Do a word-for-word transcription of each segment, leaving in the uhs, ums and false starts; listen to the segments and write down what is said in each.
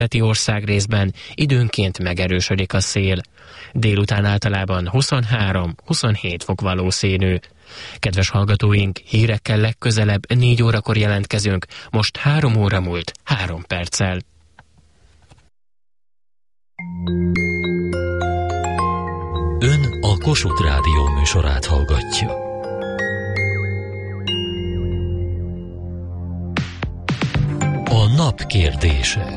országrészben időnként megerősödik a szél. Délután általában huszonhárom-huszonhét fok valószínű. Kedves hallgatóink, hírekkel legközelebb négy órakor jelentkezünk, most három óra múlt három perccel. Ön a Kossuth Rádió műsorát hallgatja. A nap kérdése.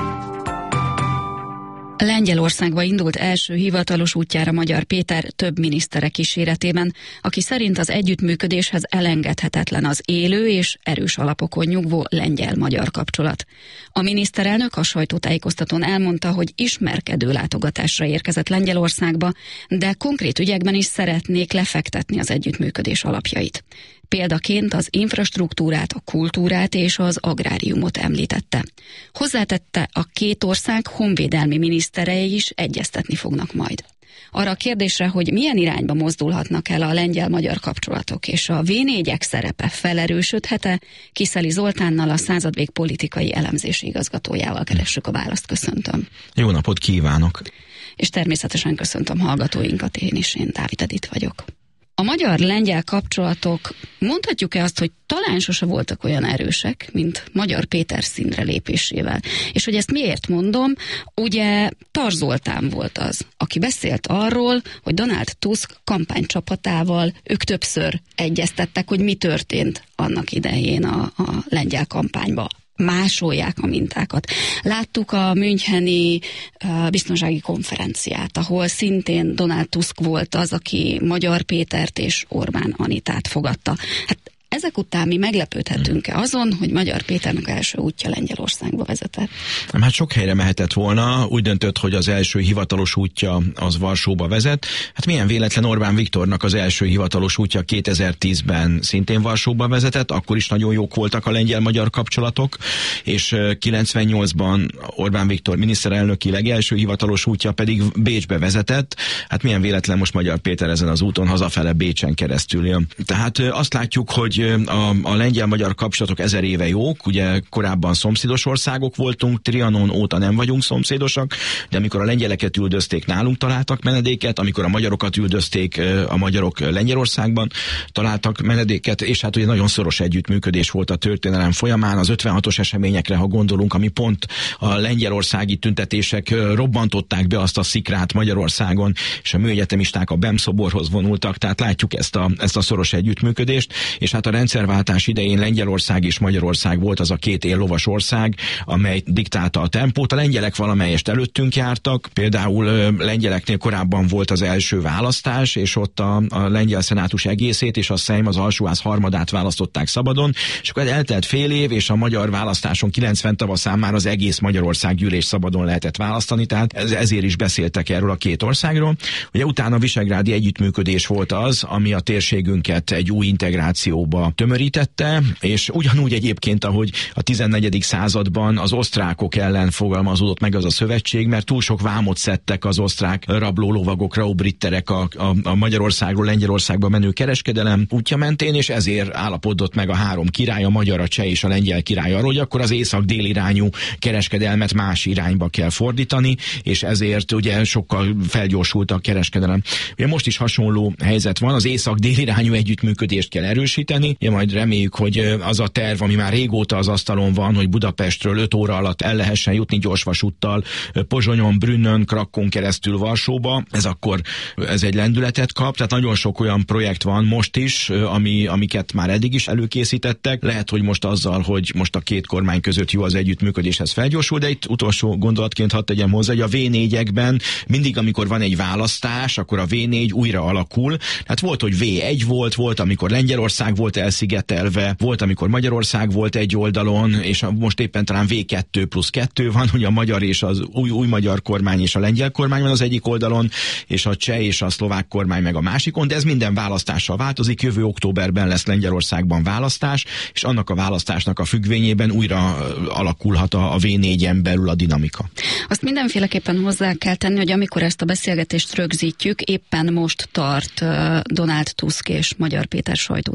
Lengyelországba indult első hivatalos útjára Magyar Péter több minisztere kíséretében, aki szerint az együttműködéshez elengedhetetlen az élő és erős alapokon nyugvó lengyel-magyar kapcsolat. A miniszterelnök a sajtótájékoztatón elmondta, hogy ismerkedő látogatásra érkezett Lengyelországba, de konkrét ügyekben is szeretnék lefektetni az együttműködés alapjait. Példaként az infrastruktúrát, a kultúrát és az agráriumot említette. Hozzátette, a két ország honvédelmi miniszterei is egyeztetni fognak majd. Arra a kérdésre, hogy milyen irányba mozdulhatnak el a lengyel-magyar kapcsolatok és a vé négyek szerepe felerősödhet-e, Kiszeli Zoltánnal, a Századvég politikai elemzési igazgatójával keressük a választ. Köszöntöm. Jó napot kívánok! És természetesen köszöntöm hallgatóinkat, én is, én Dávid Edith vagyok. A magyar-lengyel kapcsolatok, mondhatjuk-e azt, hogy talán sose voltak olyan erősek, mint Magyar Péter színre lépésével. És hogy ezt miért mondom, ugye Tar Zoltán volt az, aki beszélt arról, hogy Donald Tusk kampánycsapatával ők többször egyeztettek, hogy mi történt annak idején a, a lengyel kampányban. Másolják a mintákat. Láttuk a müncheni uh, biztonsági konferenciát, ahol szintén Donald Tusk volt az, aki Magyar Pétert és Orbán Anitát fogadta. Hát ezek után mi meglepődhetünk-e azon, hogy Magyar Péternek első útja Lengyelországba vezetett? Hát sok helyre mehetett volna, úgy döntött, hogy az első hivatalos útja az Varsóba vezet. Hát milyen véletlen, Orbán Viktornak az első hivatalos útja kétezer-tízben szintén Varsóba vezetett, akkor is nagyon jók voltak a lengyel-magyar kapcsolatok, és kilencvennyolcban Orbán Viktor miniszterelnöki legelső hivatalos útja pedig Bécsbe vezetett. Hát milyen véletlen, most Magyar Péter ezen az úton hazafele Bécsen keresztül jön. Tehát azt látjuk, hogy A, a lengyel-magyar kapcsolatok ezer éve jók, ugye korábban szomszédos országok voltunk, Trianon óta nem vagyunk szomszédosak, de amikor a lengyeleket üldözték, nálunk találtak menedéket, amikor a magyarokat üldözték, a magyarok Lengyelországban találtak menedéket, és hát ugye nagyon szoros együttműködés volt a történelem folyamán, az ötvenhatos eseményekre, ha gondolunk, ami pont a lengyelországi tüntetések robbantották be azt a szikrát Magyarországon, és a műegyetemisták a BEM szoborhoz vonultak, tehát látjuk ezt a, ezt a szoros együttműködést, és hát a rendszerváltás idején Lengyelország és Magyarország volt az a két éllovas ország, amely diktálta a tempót. A lengyelek valamelyest előttünk jártak, például lengyeleknél korábban volt az első választás, és ott a, a lengyel szenátus egészét és a Szejm az alsóház harmadát választották szabadon, és akkor eltelt fél év, és a magyar választáson kilencven tavaszán már az egész Magyarország gyűlés szabadon lehetett választani, tehát ez, ezért is beszéltek erről a két országról. Ugye utána a visegrádi együttműködés volt az, ami a térségünket egy új integrációba tömörítette, és ugyanúgy egyébként, ahogy a tizennegyedik században az osztrákok ellen fogalmazódott meg az a szövetség, mert túl sok vámot szedtek az osztrák rablólovagok, raubritterek a, a, a Magyarországról Lengyelországba menő kereskedelem útja mentén, és ezért állapodott meg a három király, a magyar, a cseh és a lengyel király arról, hogy akkor az észak-dél irányú kereskedelmet más irányba kell fordítani, és ezért ugye sokkal felgyorsult a kereskedelem. Ugye most is hasonló helyzet van, az észak-dél irányú együttműködést kell erősíteni. Ja, majd reméljük, hogy az a terv, ami már régóta az asztalon van, hogy Budapestről öt óra alatt el lehessen jutni gyorsvasúttal Pozsonyon, Brünnön, Krakkón keresztül Varsóba, ez akkor ez egy lendületet kap, tehát nagyon sok olyan projekt van most is, ami, amiket már eddig is előkészítettek. Lehet, hogy most azzal, hogy most a két kormány között jó az együttműködéshez felgyorsul, de itt utolsó gondolatként hadd tegyem hozzá, hogy a vé négyekben mindig, amikor van egy választás, akkor a vé négy újra alakul. Hát volt, hogy vé egy volt, volt, amikor Lengyelország volt elszigetelve, volt, amikor Magyarország volt egy oldalon, és most éppen talán vé kettő plusz kettő van, hogy a magyar és az új, új magyar kormány és a lengyel kormány van az egyik oldalon, és a cseh és a szlovák kormány meg a másikon, de ez minden választással változik. Jövő októberben lesz Lengyelországban választás, és annak a választásnak a függvényében újra alakulhat a, a vé négyen belül a dinamika. Azt mindenféleképpen hozzá kell tenni, hogy amikor ezt a beszélgetést rögzítjük, éppen most tart Donald Tusk és Magyar Péter sajtótájékoztató,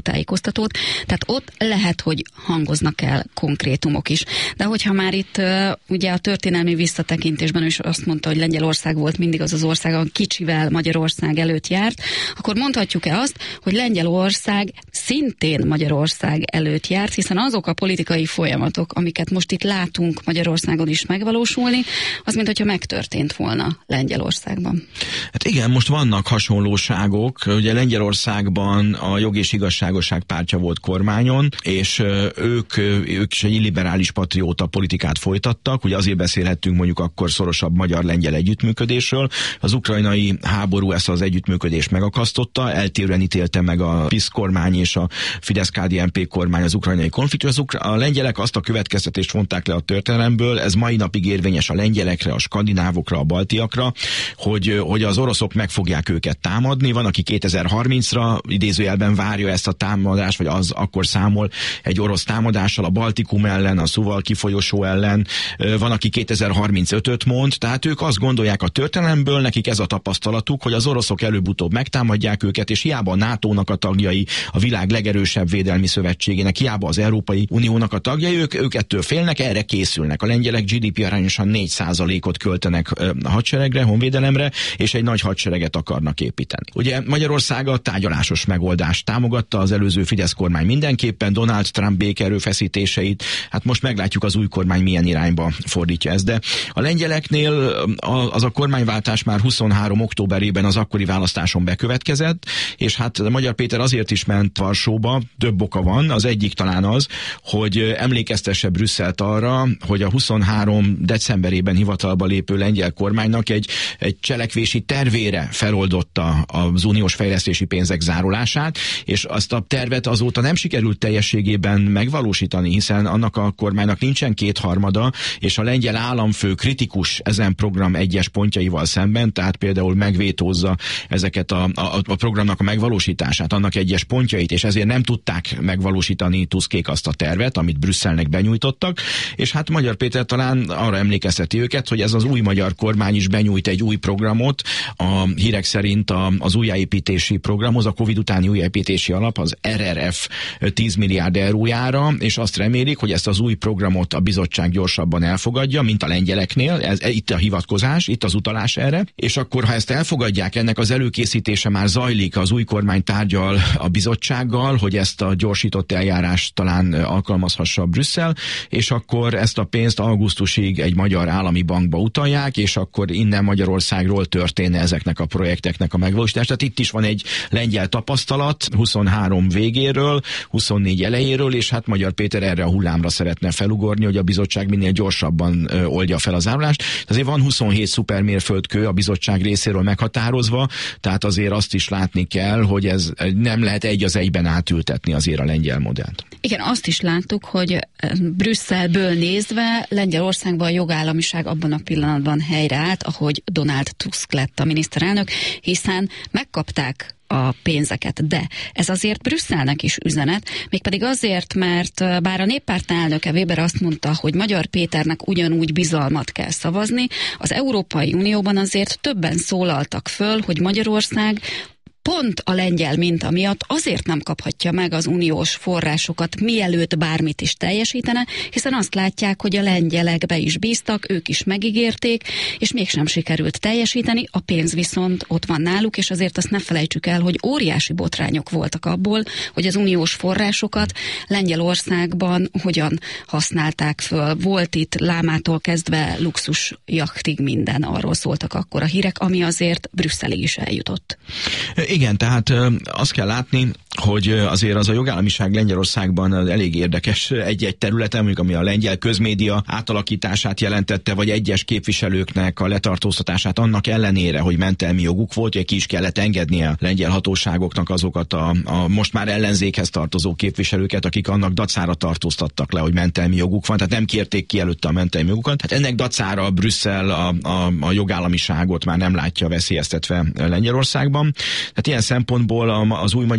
folytatót, tehát ott lehet, hogy hangoznak el konkrétumok is. De hogyha már itt ugye a történelmi visszatekintésben is azt mondta, hogy Lengyelország volt mindig az az ország, a kicsivel Magyarország előtt járt, akkor mondhatjuk-e azt, hogy Lengyelország szintén Magyarország előtt járt, hiszen azok a politikai folyamatok, amiket most itt látunk Magyarországon is megvalósulni, az mint hogyha megtörtént volna Lengyelországban. Hát igen, most vannak hasonlóságok. Ugye Lengyelországban a Jog és Igazságosság pártja volt kormányon, és ők, ők is egy illiberális patrióta politikát folytattak. Ugye azért beszélhettünk mondjuk akkor szorosabb magyar-lengyel együttműködésről. Az ukrajnai háború ezt az együttműködést megakasztotta, eltérően ítélte meg a PiS kormány és a Fidesz-ká dé en pé kormány az ukrajnai konfliktus. A lengyelek azt a következtetést vonták le a történelemből, ez mai napig érvényes a lengyelekre, a skandinávokra, a baltiakra, hogy, hogy az oroszok meg fogják őket támadni. Van, aki kétezer-harmincra idézőjelben várja ezt a támadást, vagy az akkor számol egy orosz támadással a Baltikum ellen, a Suwałki folyosó ellen. Van, aki kétezer-harmincötöt mond, tehát ők azt gondolják a történelemből, nekik ez a tapasztalatuk, hogy az oroszok előbb-utóbb megtámadják őket, és hiába a nátónak a tagjai, a világ legerősebb védelmi szövetségének, hiába az Európai Uniónak a tagjai, ők, ők ettől félnek, erre készülnek. A lengyelek gé dé pé arányosan négy százalékot költenek a hadseregre, honvédelemre, és egy nagy hadsereget akarnak építeni. Ugye Magyarország a tárgyalásos megoldást támogatta, az előző Fidesz kormány mindenképpen, Donald Trump békerőfeszítéseit, hát most meglátjuk az új kormány milyen irányba fordítja ezt, de a lengyeleknél az a kormányváltás már huszonhárom októberében az akkori választáson bekövetkezett, és hát Magyar Péter azért is ment Varsóba, több oka van, az egyik talán az, hogy emlékeztesse Brüsszelt arra, hogy a huszonhárom decemberében hivatalba lépő lengyel kormánynak egy, egy cselekvési tervére feloldotta az uniós fejlesztési pénzek zárulását, és azt a tervet azóta nem sikerült teljességében megvalósítani, hiszen annak a kormánynak nincsen kétharmada, és a lengyel államfő kritikus ezen program egyes pontjaival szemben, tehát például megvétózza ezeket a, a, a programnak a megvalósítását, annak egyes pontjait, és ezért nem tudták megvalósítani Tuskék azt a tervet, amit Brüsszelnek benyújtottak, és hát Magyar Péter talán arra emlékezteti őket, hogy ez az új magyar kormány is benyújt egy új programot, a hírek szerint a, az újjáépítési programhoz, a Covid utáni újjáépítési alap, az er er ef tíz milliárd eurójára, és azt remélik, hogy ezt az új programot a bizottság gyorsabban elfogadja, mint a lengyeleknél, ez, itt a hivatkozás, itt az utalás erre, és akkor, ha ezt elfogadják, ennek az előkészítése már zajlik, az új kormány tárgyal a bizottsággal, hogy ezt a gyorsított eljárást talán alkalmazhassa Brüsszel, és akkor ezt a pénzt augusztusig egy magyar állami bankba utalják, és akkor innen Magyarországról történne ezeknek a projekteknek a megvalósítása. Tehát itt is van egy lengyel tapasztalat, huszonhárom végéről, huszonnégy elejéről, és hát Magyar Péter erre a hullámra szeretne felugorni, hogy a bizottság minél gyorsabban ö, oldja fel az zárulást. Azért van huszonhét szupermérföldkő a bizottság részéről meghatározva, tehát azért azt is látni kell, hogy ez nem lehet egy az egyben átültetni azért a lengyel modellt. Igen, azt is láttuk, hogy Brüsszelből nézve Lengyelországban a jogállamiság abban a pillanatban helyreállt, ahogy Donald Tusk lett a miniszterelnök, hiszen megkapták a pénzeket, de ez azért Brüsszelnek is üzenet, mégpedig azért, mert bár a Néppárt elnöke Weber azt mondta, hogy Magyar Péternek ugyanúgy bizalmat kell szavazni, az Európai Unióban azért többen szólaltak föl, hogy Magyarország pont a lengyel minta miatt azért nem kaphatja meg az uniós forrásokat, mielőtt bármit is teljesítene, hiszen azt látják, hogy a lengyelek be is bíztak, ők is megígérték, és mégsem sikerült teljesíteni, a pénz viszont ott van náluk, és azért azt ne felejtsük el, hogy óriási botrányok voltak abból, hogy az uniós forrásokat Lengyelországban hogyan használták föl. Volt itt lámától kezdve luxus jachtig minden, arról szóltak akkor a hírek, ami azért Brüsszelig is eljutott. Igen, tehát azt kell látni, hogy azért az a jogállamiság Lengyelországban elég érdekes egy-egy területen, mondjuk ami a lengyel közmédia átalakítását jelentette, vagy egyes képviselőknek a letartóztatását annak ellenére, hogy mentelmi joguk volt, hogy ki is kellett engednie a lengyel hatóságoknak azokat a, a most már ellenzékhez tartozó képviselőket, akik annak dacára tartóztattak le, hogy mentelmi joguk van, tehát nem kérték ki előtte a mentelmi jogukat. Hát ennek dacára Brüsszel a, a, a jogállamiságot már nem látja veszélyeztetve Lengyelországban. Tehát ilyen szempontból az új magyar kormány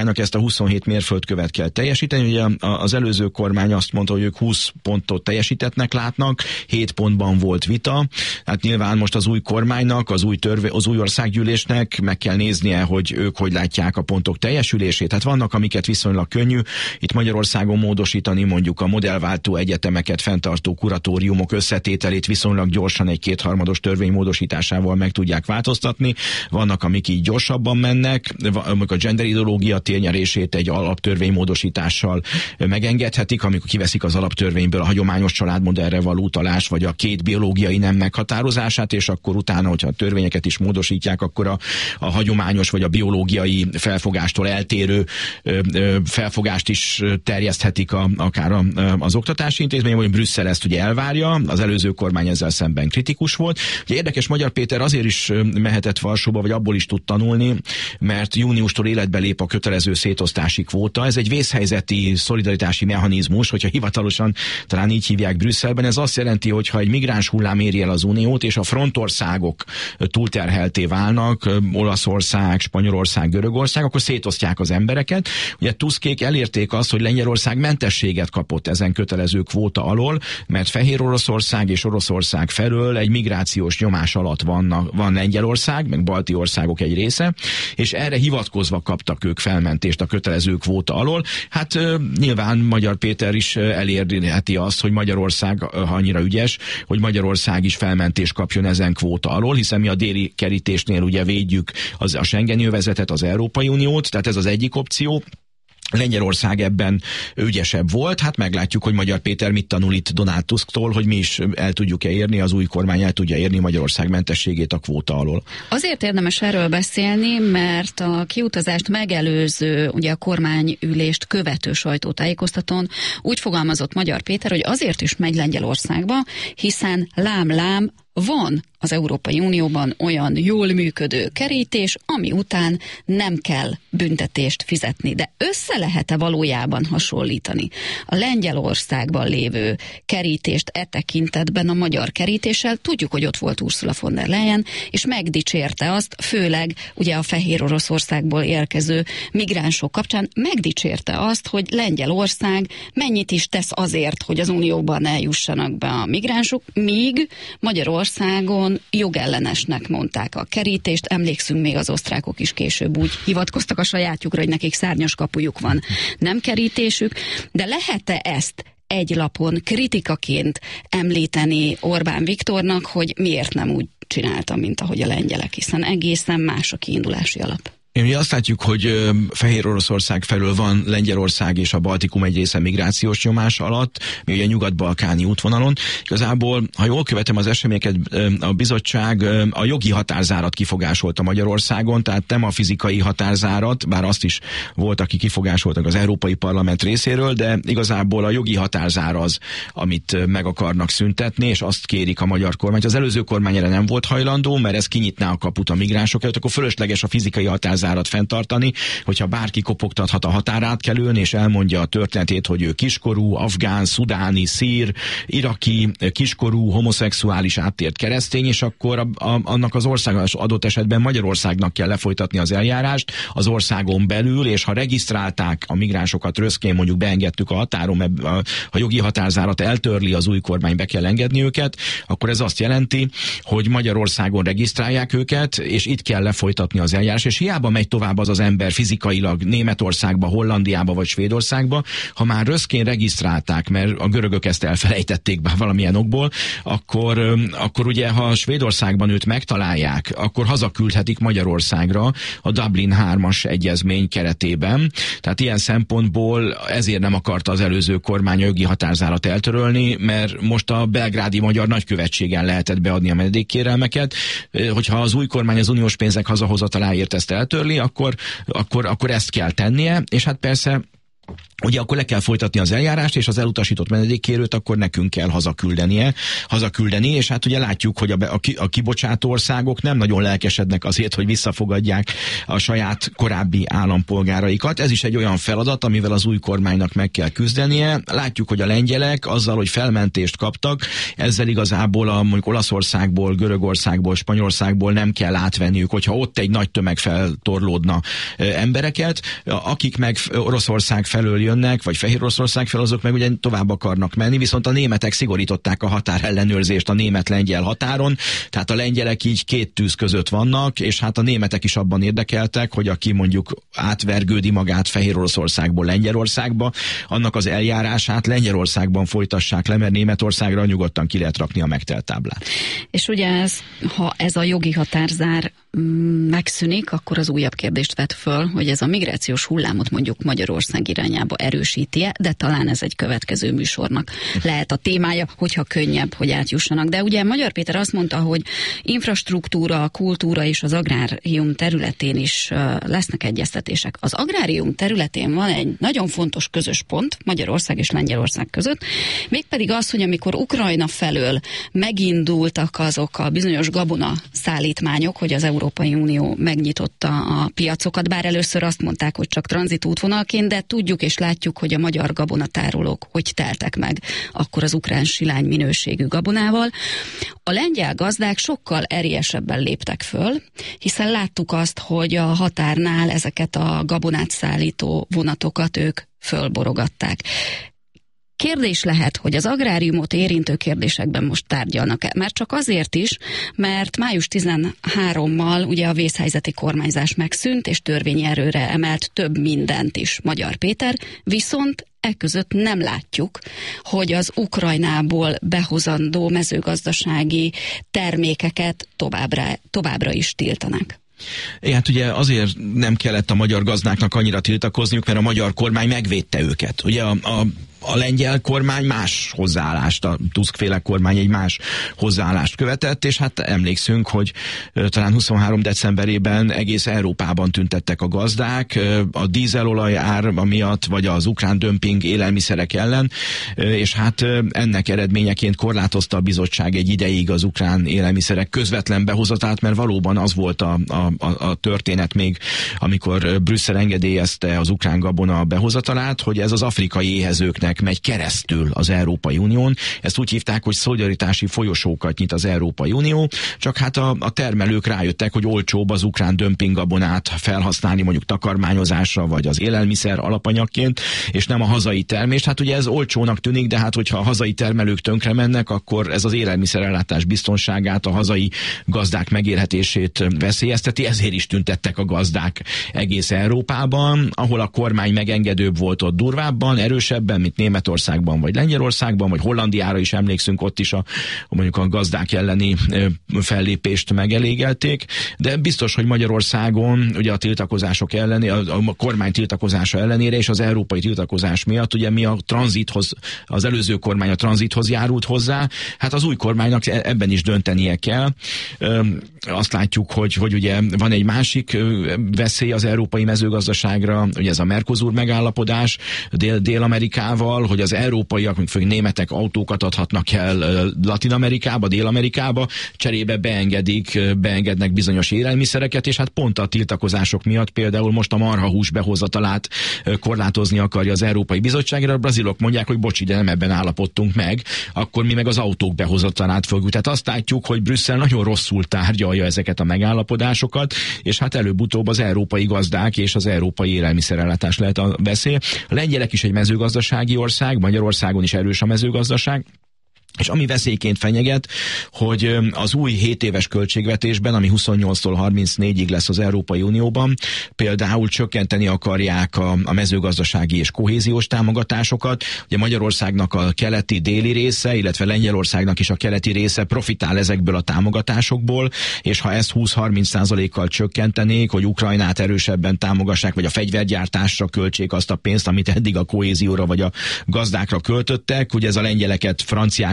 kormánynak ezt a huszonhét mérföldkövet kell teljesíteni. Ugye az előző kormány azt mondta, hogy ők húsz pontot teljesítettnek látnak, hét pontban volt vita. Hát nyilván most az új kormánynak, az új, törvé, az új országgyűlésnek meg kell néznie, hogy ők hogy látják a pontok teljesülését. Tehát vannak, amiket viszonylag könnyű itt Magyarországon módosítani, mondjuk a modellváltó egyetemeket fenntartó kuratóriumok összetételét viszonylag gyorsan egy kétharmados törvény módosításával meg tudják változtatni. Vannak, amik így gyorsabban mennek, amikor a gender ideológia térnyerését egy alaptörvény módosítással megengedhetik, amikor kiveszik az alaptörvényből a hagyományos családmodellre való utalás, vagy a két biológiai nem meghatározását, és akkor utána, hogyha a törvényeket is módosítják, akkor a, a hagyományos vagy a biológiai felfogástól eltérő ö, ö, felfogást is terjeszthetik a, akár a, az oktatási intézmény, vagy Brüsszel ezt ugye elvárja, az előző kormány ezzel szemben kritikus volt. Ugye érdekes, Magyar Péter azért is mehetett Varsóba, vagy abból is tud tanulni, mert júniustól életbe lép a kötelező szétosztási kvóta. Ez egy vészhelyzeti szolidaritási mechanizmus, hogyha hivatalosan talán így hívják Brüsszelben. Ez azt jelenti, hogy ha egy migráns hullám éri el az Uniót, és a frontországok túlterhelté válnak, Olaszország, Spanyolország, Görögország, akkor szétosztják az embereket. Ugye Tuskék elérték azt, hogy Lengyelország mentességet kapott ezen kötelező kvóta alól, mert Fehér Oroszország és Oroszország felől egy migrációs nyomás alatt van, van Lengyelország, meg balti országok egy része, és erre hivatkozva kaptak ők felmentést a kötelező kvóta alól. Hát nyilván Magyar Péter is elérheti azt, hogy Magyarország, ha annyira ügyes, hogy Magyarország is felmentést kapjon ezen kvóta alól, hiszen mi a déli kerítésnél ugye védjük az, a Schengeni övezetet, az Európai Uniót, tehát ez az egyik opció. Lengyelország ebben ügyesebb volt, hát meglátjuk, hogy Magyar Péter mit tanul itt Donald Tusktól, hogy mi is el tudjuk-e érni, az új kormány el tudja érni Magyarország mentességét a kvóta alól. Azért érdemes erről beszélni, mert a kiutazást megelőző, ugye a kormányülést követő sajtótájékoztatón úgy fogalmazott Magyar Péter, hogy azért is megy Lengyelországba, hiszen lám-lám van az Európai Unióban olyan jól működő kerítés, ami után nem kell büntetést fizetni. De össze lehet-e valójában hasonlítani a Lengyelországban lévő kerítést e tekintetben a magyar kerítéssel? Tudjuk, hogy ott volt Ursula von der Leyen, és megdicsérte azt, főleg ugye a Fehér Oroszországból érkező migránsok kapcsán, megdicsérte azt, hogy Lengyelország mennyit is tesz azért, hogy az Unióban eljussanak be a migránsok, míg Magyarországon jogellenesnek mondták a kerítést. Emlékszünk, még az osztrákok is később úgy hivatkoztak a sajátjukra, hogy nekik szárnyas kapujuk van, nem kerítésük. De lehet-e ezt egy lapon kritikaként említeni Orbán Viktornak, hogy miért nem úgy csinálta, mint ahogy a lengyelek, hiszen egészen más a kiindulási alap? Én ugye azt látjuk, hogy Fehér Oroszország felől van Lengyelország és a Baltikum egy része migrációs nyomás alatt, mi ugye nyugat-balkáni útvonalon. Igazából, ha jól követem az eseményeket, a bizottság a jogi határzárat kifogásolta Magyarországon, tehát nem a fizikai határzárat, bár azt is volt, aki kifogásoltak az Európai Parlament részéről, de igazából a jogi határzár az, amit meg akarnak szüntetni, és azt kérik a magyar kormány. Az előző kormány erre nem volt hajlandó, mert ez kinyitná a kaput a migránsok előtt, akkor fölösleges a fizikai határzárat zárat fenntartani, hogyha bárki kopogtathat a határátkelőn, és elmondja a történetét, hogy ő kiskorú, afgán, szudáni, szír, iraki, kiskorú, homoszexuális áttért keresztény, és akkor a, a, annak az ország adott esetben Magyarországnak kell lefolytatni az eljárást az országon belül, és ha regisztrálták a migránsokat röszkén, mondjuk beengedtük a határon, a, a jogi határzárat eltörli az új kormány, be kell engedni őket, akkor ez azt jelenti, hogy Magyarországon regisztrálják őket, és itt kell lefolytatni az eljárás, és hiába megy tovább az az ember fizikailag Németországba, Hollandiába vagy Svédországba, ha már röszkén regisztrálták, mert a görögök ezt elfelejtették be valamilyen okból, akkor, akkor ugye, ha Svédországban őt megtalálják, akkor hazaküldhetik Magyarországra a Dublin hármas egyezmény keretében. Tehát ilyen szempontból ezért nem akarta az előző kormány a jogi határzárat eltörölni, mert most a belgrádi magyar nagykövetségen lehetett beadni a menedékkérelmeket. Hogyha az új kormány az uniós pénzek hazahozataláért ezt eltörli, akkor, akkor, akkor ezt kell tennie, és hát persze ugye akkor le kell folytatni az eljárást, és az elutasított menedékkérőt akkor nekünk kell hazaküldenie, hazaküldeni, és hát ugye látjuk, hogy a, a, a kibocsátó országok nem nagyon lelkesednek azért, hogy visszafogadják a saját korábbi állampolgáraikat. Ez is egy olyan feladat, amivel az új kormánynak meg kell küzdenie. Látjuk, hogy a lengyelek azzal, hogy felmentést kaptak, ezzel igazából a mondjuk Olaszországból, Görögországból, Spanyolországból nem kell átvenniük, hogyha ott egy nagy tömeg feltorlódna embereket, akik meg Oroszország felől jönnek, vagy Fehér Oroszország fel, azok meg ugye tovább akarnak menni, viszont a németek szigorították a határellenőrzést a német-lengyel határon, tehát a lengyelek így két tűz között vannak, és hát a németek is abban érdekeltek, hogy aki mondjuk átvergődi magát Fehér Oroszországból Lengyelországba, annak az eljárását Lengyelországban folytassák le, mert Németországra nyugodtan ki lehet rakni a megtelt táblát. És ugye ez, ha ez a jogi határzár megszűnik, akkor az újabb kérdést vet föl, hogy ez a migrációs hullámot mondjuk Magyarország irányába erősíti-e, de talán ez egy következő műsornak lehet a témája, hogyha könnyebb, hogy átjussanak. De ugye Magyar Péter azt mondta, hogy infrastruktúra, kultúra és az agrárium területén is lesznek egyeztetések. Az agrárium területén van egy nagyon fontos közös pont Magyarország és Lengyelország között, mégpedig az, hogy amikor Ukrajna felől megindultak azok a bizonyos gabona szállítmányok, hogy az Európai Unió megnyitotta a piacokat, bár először azt mondták, hogy csak tranzitútvonalként, de tudjuk és látjuk, hogy a magyar gabonatárolók hogy teltek meg akkor az ukrán silány minőségű gabonával. A lengyel gazdák sokkal erélyesebben léptek föl, hiszen láttuk azt, hogy a határnál ezeket a gabonát szállító vonatokat ők fölborogatták. Kérdés lehet, hogy az agráriumot érintő kérdésekben most tárgyalnak-e. Már csak azért is, mert május tizenharmadikával ugye a vészhelyzeti kormányzás megszűnt, és törvényi erőre emelt több mindent is Magyar Péter, viszont eközött nem látjuk, hogy az Ukrajnából behozandó mezőgazdasági termékeket továbbra, továbbra is tiltanak. É, hát ugye azért nem kellett a magyar gazdáknak annyira tiltakozniuk, mert a magyar kormány megvédte őket. Ugye a, a A lengyel kormány más hozzáállást, a Tusk-féle kormány egy más hozzáállást követett, és hát emlékszünk, hogy talán huszonhárom decemberében egész Európában tüntettek a gazdák a dízelolaj ár miatt, vagy az ukrán dömping élelmiszerek ellen, és hát ennek eredményeként korlátozta a bizottság egy ideig az ukrán élelmiszerek közvetlen behozatát, mert valóban az volt a, a, a történet még, amikor Brüsszel engedélyezte az ukrán gabona behozatalát, hogy ez az afrikai éhezőknek megy keresztül az Európai Unión. Ezt úgy hívták, hogy szolidaritási folyosókat nyit az Európai Unió, csak hát a, a termelők rájöttek, hogy olcsóbb az ukrán dömpinggabonát felhasználni mondjuk takarmányozásra, vagy az élelmiszer alapanyagként, és nem a hazai termést. Hát ugye ez olcsónak tűnik, de hát hogyha a hazai termelők tönkre mennek, akkor ez az élelmiszerellátás biztonságát, a hazai gazdák megélhetését veszélyezteti, ezért is tüntettek a gazdák egész Európában, ahol a kormány megengedőbb volt, ott durvábban, erősebben, mint Németországban, vagy Lengyelországban, vagy Hollandiára is emlékszünk, ott is a, mondjuk a gazdák elleni fellépést megelégelték, de biztos, hogy Magyarországon ugye a tiltakozások ellenére, a, a kormány tiltakozása ellenére és az európai tiltakozás miatt, ugye mi a tranzithoz, az előző kormány a tranzithoz járult hozzá, hát az új kormánynak ebben is döntenie kell. Azt látjuk, hogy, hogy ugye van egy másik veszély az európai mezőgazdaságra, ugye ez a Mercosur megállapodás Dél- Dél-Amerikával, hogy az európaiak, mint főleg németek autókat adhatnak el Latin-Amerikába, Dél-Amerikába, cserébe beengedik, beengednek bizonyos élelmiszereket, és hát pont a tiltakozások miatt például most a marhahús behozatalát korlátozni akarja az Európai Bizottság, a brazilok mondják, hogy bocs, de nem ebben állapodtunk meg, akkor mi meg az autók behozatalát fogjuk. Tehát azt látjuk, hogy Brüsszel nagyon rosszul tárgyalja ezeket a megállapodásokat, és hát előbb-utóbb az európai gazdák és az európai élelmiszerellátás lehet a veszély. A lengyelek is egy mezőgazdasági ország, Magyarországon is erős a mezőgazdaság, és ami veszélyként fenyeget, hogy az új hét éves költségvetésben, ami huszonnyolctól harmincnégyig lesz az Európai Unióban, például csökkenteni akarják a, a mezőgazdasági és kohéziós támogatásokat. Ugye Magyarországnak a keleti déli része, illetve Lengyelországnak is a keleti része profitál ezekből a támogatásokból, és ha ezt húsz-harminc százalékkal csökkentenék, hogy Ukrajnát erősebben támogassák, vagy a fegyvergyártásra költsék azt a pénzt, amit eddig a kohézióra vagy a gazdákra költöttek, ugye ez a lengyeleket, franciákat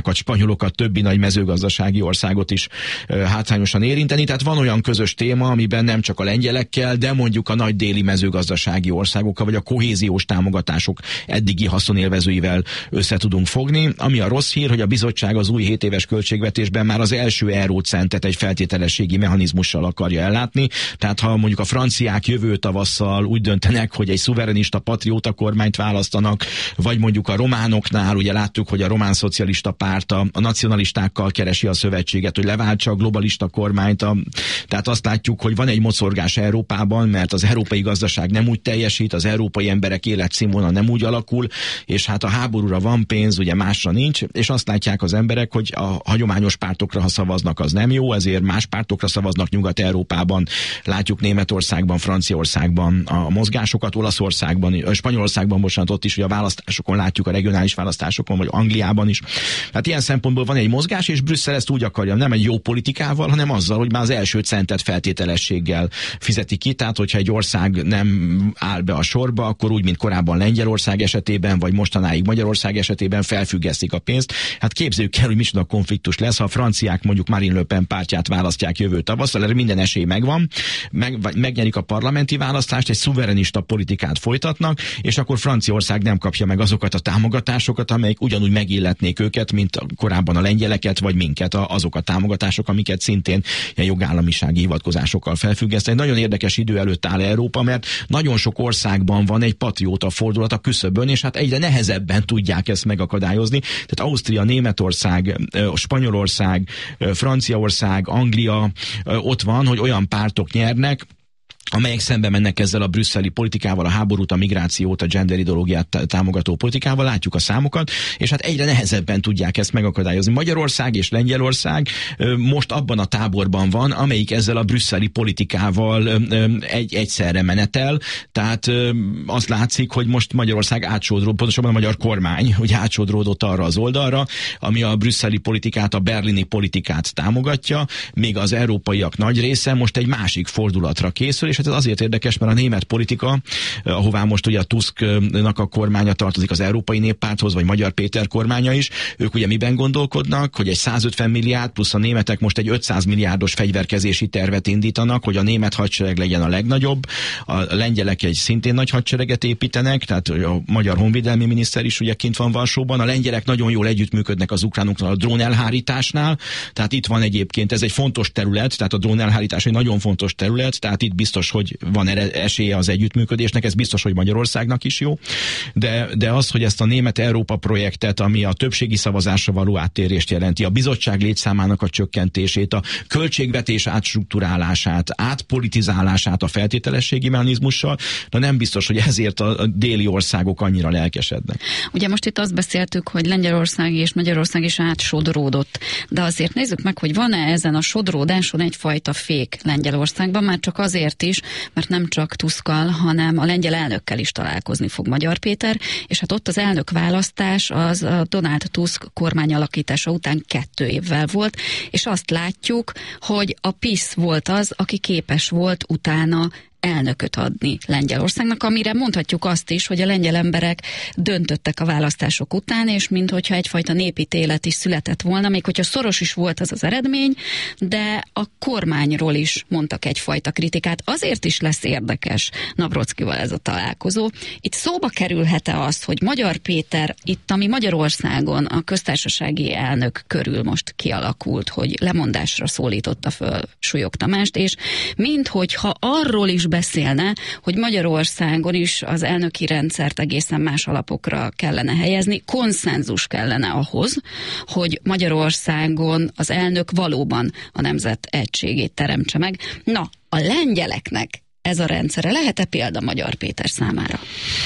olaszokat, spanyolokat, többi nagy mezőgazdasági országot is hátrányosan érinteni. Tehát van olyan közös téma, amiben nem csak a lengyelekkel, de mondjuk a nagy déli mezőgazdasági országokkal, vagy a kohéziós támogatások eddigi haszonélvezőivel össze tudunk fogni. Ami a rossz hír, hogy a bizottság az új hét éves költségvetésben már az első eurócentet egy feltételességi mechanizmussal akarja ellátni. Tehát ha mondjuk a franciák jövő tavasszal úgy döntenek, hogy egy szuverenista patrióta kormányt választanak, vagy mondjuk a románoknál, ugye láttuk, hogy a román szocialista párt a, a nacionalistákkal keresi a szövetséget, hogy leváltsa a globalista kormányt. A, tehát azt látjuk, hogy van egy mozorgás Európában, mert az európai gazdaság nem úgy teljesít, az európai emberek életszínvonala nem úgy alakul, és hát a háborúra van pénz, ugye másra nincs, és azt látják az emberek, hogy a hagyományos pártokra, ha szavaznak, az nem jó, ezért más pártokra szavaznak Nyugat-Európában. Látjuk Németországban, Franciaországban a mozgásokat, Olaszországban, Spanyolországban, bocsánat, ott is, hogy a választásokon látjuk, a regionális választásokon, vagy Angliában is. Hát ilyen szempontból van egy mozgás, és Brüsszel ezt úgy akarja, nem egy jó politikával, hanem azzal, hogy már az első centet feltételességgel fizeti ki. Tehát, hogyha egy ország nem áll be a sorba, akkor úgy, mint korábban Lengyelország esetében, vagy mostanáig Magyarország esetében felfüggesztik a pénzt. Hát képzeljük el, hogy micsoda konfliktus lesz, ha a franciák mondjuk Marine Le Pen pártját választják jövő tavasszal, erre minden esély megvan, meg, megnyerik a parlamenti választást, egy szuverenista politikát folytatnak, és akkor Franciaország nem kapja meg azokat a támogatásokat, amelyek ugyanúgy megilletnék őket, mint korábban a lengyeleket, vagy minket, azok a támogatások, amiket szintén ilyen jogállamisági hivatkozásokkal felfüggesztenek. Nagyon érdekes idő előtt áll Európa, mert nagyon sok országban van egy patrióta fordulat a küszöbön, és hát egyre nehezebben tudják ezt megakadályozni. Tehát Ausztria, Németország, Spanyolország, Franciaország, Anglia ott van, hogy olyan pártok nyernek, amelyek szembe mennek ezzel a brüsszeli politikával, a háborút, a migrációt, a gender ideológiát támogató politikával, látjuk a számokat, és hát egyre nehezebben tudják ezt megakadályozni. Magyarország és Lengyelország most abban a táborban van, amelyik ezzel a brüsszeli politikával egy, egyszerre menetel, tehát azt látszik, hogy most Magyarország átsodródott, pontosabban a magyar kormány, hogy átsodródott arra az oldalra, ami a brüsszeli politikát, a berlini politikát támogatja, még az európaiak nagy része most egy másik fordulatra készül, és hát ez azért érdekes, mert a német politika, ahová most ugye a Tusknak a kormánya tartozik az Európai Néppárthoz, vagy Magyar Péter kormánya is, ők ugye miben gondolkodnak, hogy egy százötven milliárd plusz a németek most egy ötszáz milliárdos fegyverkezési tervet indítanak, hogy a német hadsereg legyen a legnagyobb, a lengyelek egy szintén nagy hadsereget építenek, tehát a magyar honvédelmi miniszter is ugye kint van Varsóban, a lengyelek nagyon jól együttműködnek az ukránokkal a drónelhárításnál, tehát itt van egyébként, ez egy fontos terület, tehát a drónelhárítás egy nagyon fontos terület, tehát itt biztos, hogy van esélye az együttműködésnek, ez biztos, hogy Magyarországnak is jó, de, de az, hogy ezt a német-Európa projektet, ami a többségi szavazásra való áttérést jelenti, a bizottság létszámának a csökkentését, a költségvetés átstruktúrálását, átpolitizálását a feltételességi mechanizmussal, de nem biztos, hogy ezért a, a déli országok annyira lelkesednek. Ugye most itt azt beszéltük, hogy Lengyelország és Magyarország is átsodródott, de azért nézzük meg, hogy van-e ezen a sodródáson egyfajta fék Lengyelországban, már csak azért is, mert nem csak Tuskkal, hanem a lengyel elnökkel is találkozni fog Magyar Péter, és hát ott az elnök választás az a Donald Tusk kormány alakítása után kettő évvel volt, és azt látjuk, hogy a PiS volt az, aki képes volt utána elnököt adni Lengyelországnak, amire mondhatjuk azt is, hogy a lengyel emberek döntöttek a választások után, és minthogyha egyfajta népítélet is született volna, még hogyha szoros is volt az az eredmény, de a kormányról is mondtak egyfajta kritikát. Azért is lesz érdekes Navrockival ez a találkozó. Itt szóba kerülhet-e az, hogy Magyar Péter itt, ami Magyarországon a köztársasági elnök körül most kialakult, hogy lemondásra szólította föl Súlyog Tamást, és minthogyha arról is beszélne, hogy Magyarországon is az elnöki rendszert egészen más alapokra kellene helyezni, konszenzus kellene ahhoz, hogy Magyarországon az elnök valóban a nemzet egységét teremtse meg. Na, a lengyeleknek ez a rendszere lehet-e példa Magyar Péter számára?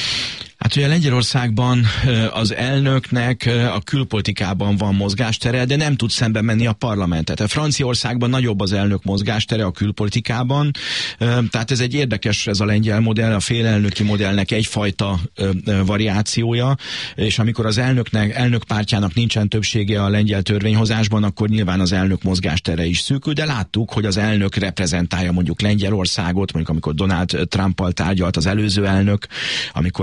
Hát ugye Lengyelországban az elnöknek a külpolitikában van mozgástere, de nem tud szembe menni a parlamentet. A Franciaországban nagyobb az elnök mozgástere a külpolitikában, tehát ez egy érdekes, ez a lengyel modell, a félelnöki modellnek egyfajta variációja, és amikor az elnöknek, elnök pártjának nincsen többsége a lengyel törvényhozásban, akkor nyilván az elnök mozgástere is szűkül, de láttuk, hogy az elnök reprezentálja mondjuk Lengyelországot, mondjuk amikor Donald Trumpal tárgyalt az előző elnök, amikor mondjuk Lengyel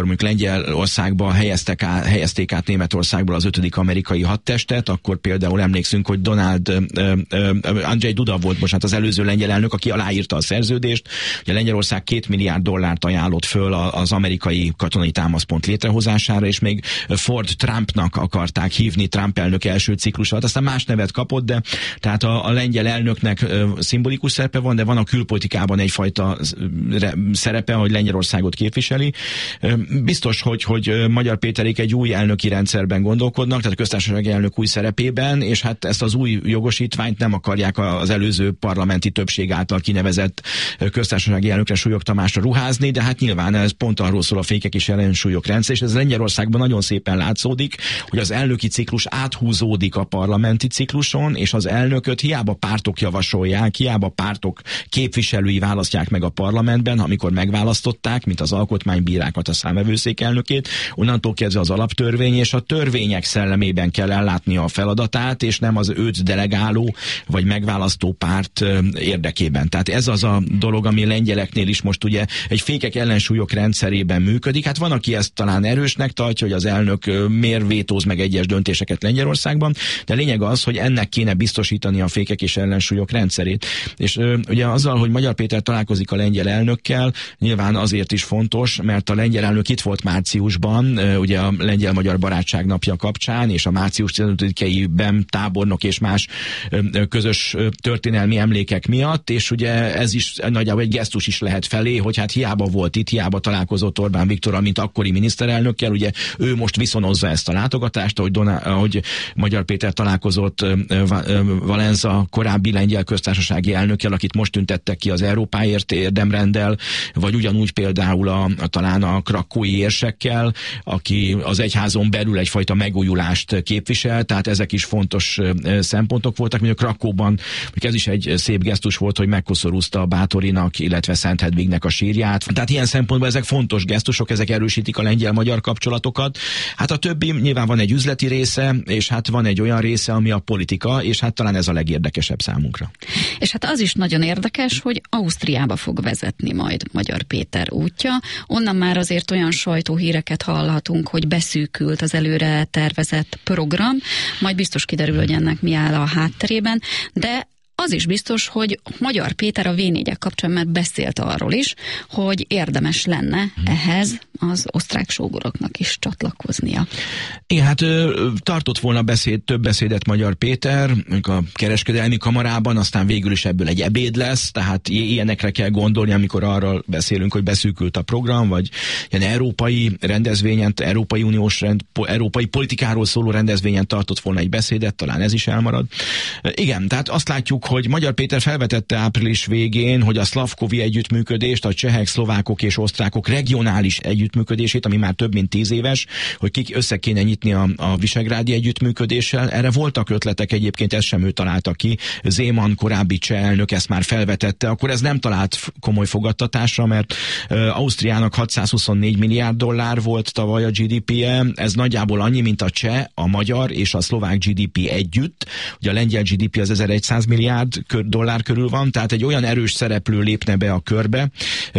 Lengyelországba helyeztek át, helyezték át Németországból az ötödik amerikai hadtestet, akkor például emlékszünk, hogy Donald ö, ö, Andrzej Duda volt most hát az előző lengyel elnök, aki aláírta a szerződést. Ugye Lengyelország két milliárd dollárt ajánlott föl az amerikai katonai támaszpont létrehozására, és még Ford Trumpnak akarták hívni, Trump elnök első ciklusát, aztán más nevet kapott, de tehát a, a lengyel elnöknek ö, szimbolikus szerepe van, de van a külpolitikában egyfajta szerepe, hogy Lengyelországot képviseli. Biztos, hogy, hogy Magyar Péterék egy új elnöki rendszerben gondolkodnak, tehát a köztársasági elnök új szerepében, és hát ezt az új jogosítványt nem akarják az előző parlamenti többség által kinevezett köztársasági elnökre, Súlyog Tamásra ruházni, de hát nyilván ez pont arról szól a fékek és ellensúlyok rendszer, és ez Lengyelországban nagyon szépen látszódik, hogy az elnöki ciklus áthúzódik a parlamenti cikluson, és az elnököt hiába pártok javasolják, hiába pártok képviselői választják meg a parlamentben, amikor megválasztották, mint az alkotmánybírákat, a számvevőszék elnökét, onnantól kezdve az alaptörvény és a törvények szellemében kell ellátnia a feladatát, és nem az őt delegáló vagy megválasztó párt érdekében. Tehát ez az a dolog, ami lengyeleknél is most ugye egy fékek ellensúlyok rendszerében működik. Hát van, aki ezt talán erősnek tartja, hogy az elnök miért vétóz meg egyes döntéseket Lengyelországban, de lényeg az, hogy ennek kéne biztosítani a fékek és ellensúlyok rendszerét. És ö, ugye azzal, hogy Magyar Péter találkozik a lengyel elnökkel, nyilván azért is fontos, mert a lengyel elnök itt volt márciusban, ö, ugye a lengyel-magyar barátság napja kapcsán, és a március tizenötödikeiben tábornok és más ö, közös ö, történelmi emlékek miatt, és ugye ez is nagyjából egy gesztus is lehet felé, hogy hát hiába volt itt, hiába találkozott Orbán Viktorral, mint akkori miniszterelnökkel, ugye ő most viszonozza ezt a látogatást, ahogy, Doná- ahogy Magyar Péter találkozott ö, ö, Valenza korábbi lengyel köztársasági elnökkel, akit most tüntettek ki az Európáért érdemrenddel, vagy ugyanúgy például a, a talán a krakói érsekkel, aki az egyházon belül egyfajta megújulást képvisel, tehát ezek is fontos szempontok voltak, mint a Krakóban, ez is egy szép gesztus volt, hogy megkoszorúzta Báthorinak, illetve Szent Hedvignek a sírját. Tehát ilyen szempontból ezek fontos gesztusok, ezek erősítik a lengyel-magyar kapcsolatokat. Hát a többi nyilván van egy üzleti része, és hát van egy olyan része, ami a politika, és hát talán ez a legérdekesebb számunkra. És hát az is nagyon érdekes, hogy Ausztriába fog vezetni majd Magyar Péter útja. Onnan már azért olyan sajtóhíreket hallhatunk, hogy beszűkült az előre tervezett program, majd biztos kiderül, hogy ennek mi áll a hátterében, de az is biztos, hogy Magyar Péter a vé négyek kapcsán már beszélt arról is, hogy érdemes lenne ehhez az osztrák sógoroknak is csatlakoznia. Igen, hát tartott volna beszéd, több beszédet Magyar Péter, a kereskedelmi kamarában, aztán végül is ebből egy ebéd lesz, tehát ilyenekre kell gondolni, amikor arról beszélünk, hogy beszűkült a program, vagy ilyen európai rendezvényen, Európai Uniós rend, európai politikáról szóló rendezvényen tartott volna egy beszédet, talán ez is elmarad. Igen, tehát azt látjuk, hogy Magyar Péter felvetette április végén, hogy a szlavkovi együttműködést, a csehek, szlovákok és osztrákok regionális együttműködését, ami már több mint tíz éves, hogy kik össze kéne nyitni a, a visegrádi együttműködéssel. Erre voltak ötletek, egyébként ezt sem ő találta ki. Zeman korábbi cseh elnök ezt már felvetette, akkor ez nem talált komoly fogadtatásra, mert uh, Ausztriának hatszázhuszonnégy milliárd dollár volt tavaly a gé dé pé-je, ez nagyjából annyi, mint a cseh, a magyar és a szlovák gé dé pé együtt. Ugye a lengyel gé dé pé az ezerszáz milliárd dollár körül van, tehát egy olyan erős szereplő lépne be a körbe,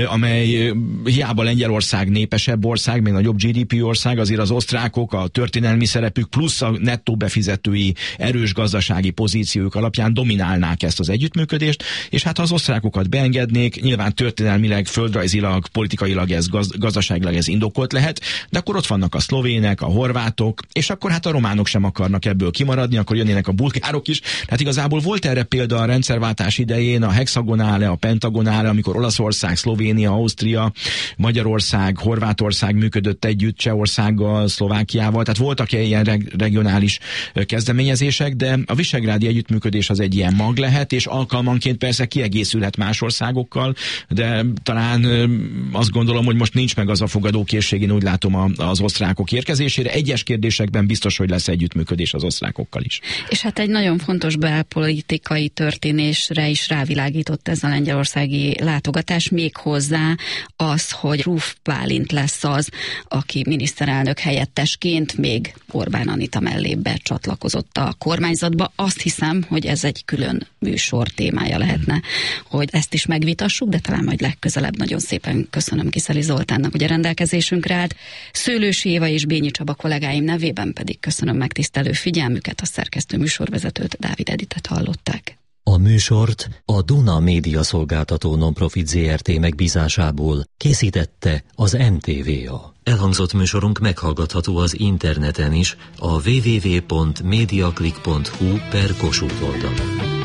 amely hiába Lengyelország népesebb ország, még nagyobb gé dé pé ország, azért az osztrákok, a történelmi szerepük plusz a nettó befizetői erős gazdasági pozíciók alapján dominálnák ezt az együttműködést, és hát ha az osztrákokat beengednék, nyilván történelmileg, földrajzilag, politikailag ez gaz, gazdaságilag ez indokolt lehet, de akkor ott vannak a szlovének, a horvátok, és akkor hát a románok sem akarnak ebből kimaradni, akkor jönnének a bulgárok is. Tehát igazából volt erre példa a rendszerváltás idején, a hexagonále, a pentagonále, amikor Olaszország, Szlovénia, Ausztria, Magyarország, Horvátország működött együtt Csehországgal, Szlovákiával, tehát voltak ilyen reg- regionális kezdeményezések, de a visegrádi együttműködés az egy ilyen mag lehet, és alkalmanként persze kiegészülhet más országokkal, de talán azt gondolom, hogy most nincs meg az a fogadókészség, én úgy látom az osztrákok érkezésére. Egyes kérdésekben biztos, hogy lesz együttműködés az osztrákokkal is. És hát egy nagyon fontos belpolitikai történésre is rávilágított ez a lengyelországi látogatás, még hozzá az, hogy Ruf Bálint lesz az, aki miniszterelnök helyettesként még Orbán Anita mellé becsatlakozott a kormányzatba. Azt hiszem, hogy ez egy külön műsor témája lehetne, hogy ezt is megvitassuk, de talán majd legközelebb. Nagyon szépen köszönöm Kiszeli Zoltánnak, hogy a rendelkezésünkre állt. Szőlősi Éva és Bényi Csaba kollégáim nevében pedig köszönöm megtisztelő figyelmüket, a szerkesztő műsorvezetőt, Dávid Editet hallották. A műsort a Duna Média Szolgáltató Nonprofit zé er té megbízásából készítette az em té vé á. Elhangzott műsorunk meghallgatható az interneten is a double-u double-u double-u pont mediaclick pont hu per Kossuth oldalon.